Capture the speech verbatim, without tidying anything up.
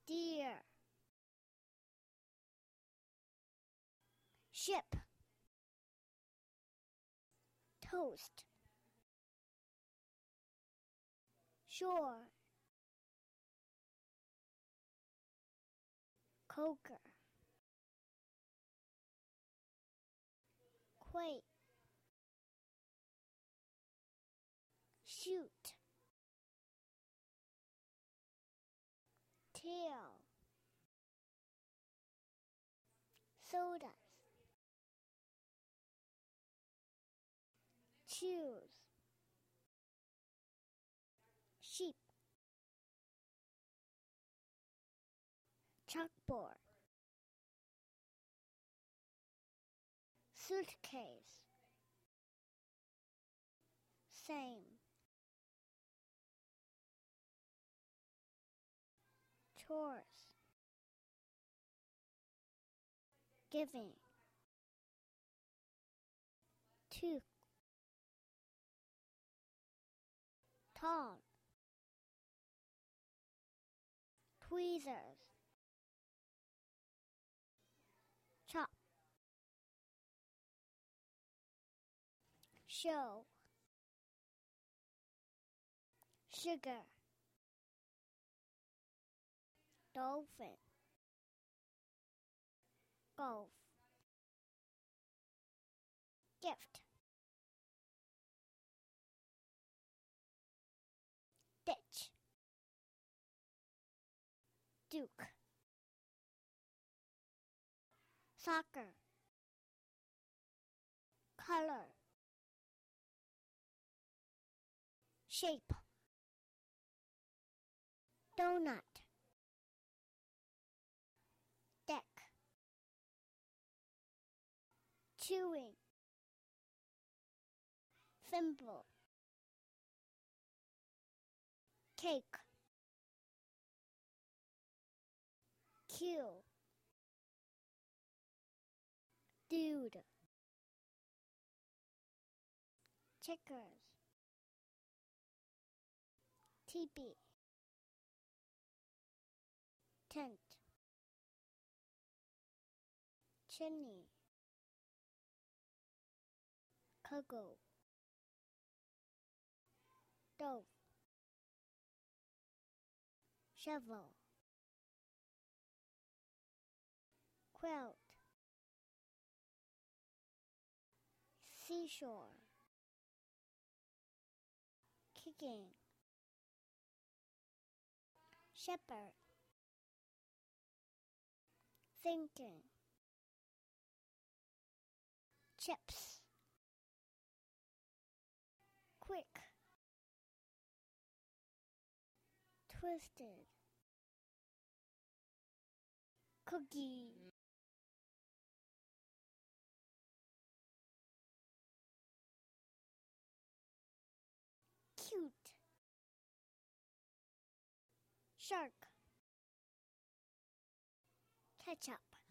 deer, ship, toast, shore, coker, quake, shoot, tail, sodas, choose, sheep, chalkboard, suitcase, same, chores, giving, tooth, tall, tweezers, chop, show, sugar, dolphin, golf, gift, ditch, duke, soccer, color, shape, donut, deck, chewing, thimble, cake, cue, dude, checkers, teepee, tent, chimney, cocoa, dove, shovel, quilt, seashore, kicking, shepherd, thinking, chips, quick, twisted, cookie, cute, shark, ketchup,